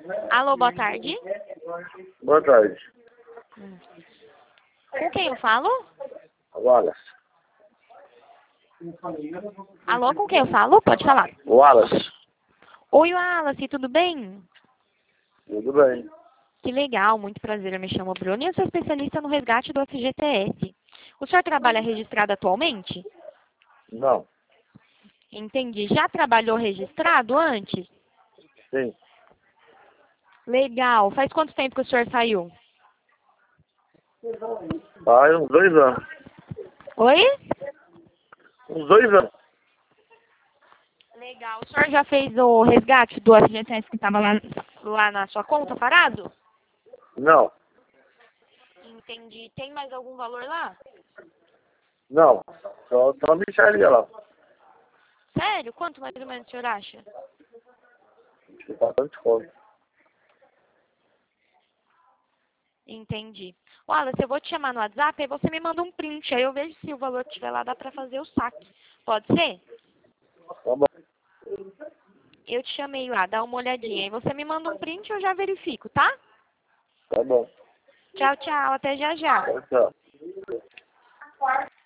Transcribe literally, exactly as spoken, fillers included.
Alô, boa tarde. Boa tarde. Hum. Com quem eu falo? Wallace. Alô, com quem eu falo? Pode falar. Wallace. Oi, Wallace, tudo bem? Tudo bem. Que legal, muito prazer. Eu me chamo Bruno e eu sou especialista no resgate do F G T S. O senhor trabalha registrado atualmente? Não. Entendi. Já trabalhou registrado antes? Sim. Legal. Faz quanto tempo que o senhor saiu? Faz uns dois anos. Oi? Uns dois anos. Legal. O senhor já fez o resgate do F G T S que estava lá, lá na sua conta parado? Não. Entendi. Tem mais algum valor lá? Não. Só, só a mixaria lá. Sério? Quanto mais ou menos o senhor acha? Acho que tá bastante fome. Entendi. Wallace, eu vou te chamar no WhatsApp, aí você me manda um print, aí eu vejo se o valor que tiver lá, dá pra fazer o saque. Pode ser? Tá bom. Eu te chamei lá, dá uma olhadinha. Aí você me manda um print, eu já verifico, tá? Tá bom. Tchau, tchau. Até já já. Tchau, tchau.